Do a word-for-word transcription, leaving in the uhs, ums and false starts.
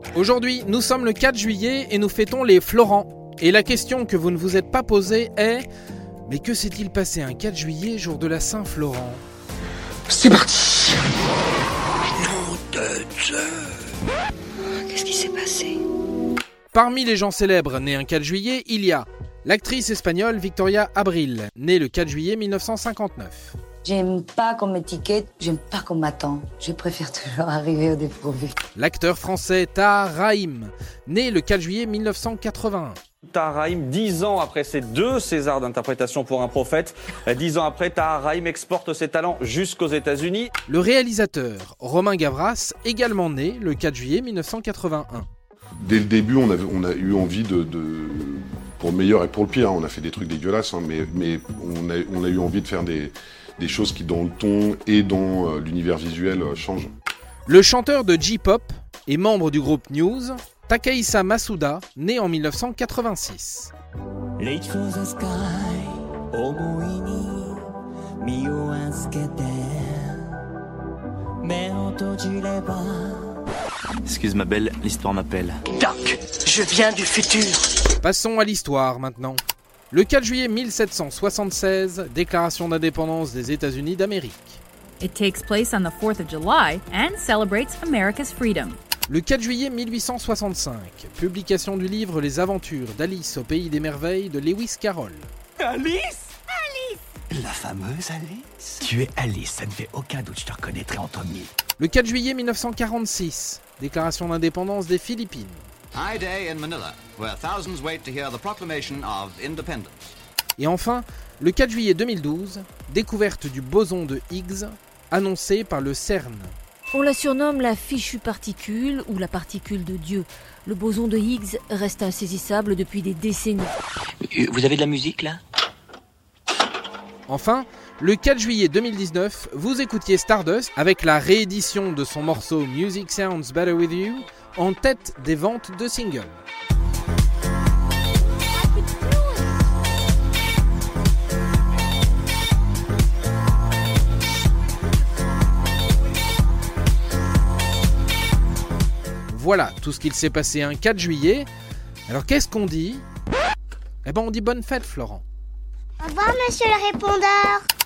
Aujourd'hui, nous sommes le quatre juillet et nous fêtons les Florents. Et la question que vous ne vous êtes pas posée est « Mais que s'est-il passé un quatre juillet, jour de la Saint-Florent ?» C'est parti. Nom de Dieu. Qu'est-ce qui s'est passé ? Parmi les gens célèbres nés un quatre juillet, il y a l'actrice espagnole Victoria Abril, née le quatre juillet mille neuf cent cinquante-neuf. J'aime pas qu'on m'étiquette, j'aime pas qu'on m'attend. Je préfère toujours arriver au dépourvu. L'acteur français Tahar Rahim, né le quatre juillet mille neuf cent quatre-vingt-un. Tahar Rahim, dix ans après ses deux Césars d'interprétation pour un prophète, dix ans après, Tahar Rahim exporte ses talents jusqu'aux États-Unis. Le réalisateur Romain Gavras, également né le quatre juillet mille neuf cent quatre-vingt-un. Dès le début, on, avait, on a eu envie de, de... Pour le meilleur et pour le pire, hein, on a fait des trucs dégueulasses, hein, mais, mais on, a, on a eu envie de faire des, des choses qui, dans le ton et dans euh, l'univers visuel, euh, changent. Le chanteur de J-pop et membre du groupe News, Takehisa Masuda, né en mille neuf cent quatre-vingt-six. Excuse ma belle, l'histoire m'appelle. Doc, je viens du futur. Passons à l'histoire maintenant. Le quatre juillet mille sept cent soixante-seize, déclaration d'indépendance des États-Unis d'Amérique. It takes place on the fourth of July and celebrates America's freedom. Le quatre juillet mille huit cent soixante-cinq, publication du livre Les Aventures d'Alice au Pays des Merveilles de Lewis Carroll. Alice Alice La fameuse Alice. Tu es Alice, ça ne fait aucun doute, je te reconnaîtrai en premier. Le quatre juillet mille neuf cent quarante-six, déclaration d'indépendance des Philippines. High day in Manila, where thousands wait to hear the proclamation of independence. Et enfin, le quatre juillet deux mille douze, découverte du boson de Higgs, annoncée par le CERN. On la surnomme la fichue particule ou la particule de Dieu. Le boson de Higgs reste insaisissable depuis des décennies. Vous avez de la musique là ? Enfin, le quatre juillet deux mille dix-neuf, vous écoutiez Stardust avec la réédition de son morceau Music Sounds Better With You en tête des ventes de singles. Voilà tout ce qu'il s'est passé un quatre juillet. Alors qu'est-ce qu'on dit ? Eh ben on dit bonne fête, Florent. Au revoir, monsieur le répondeur.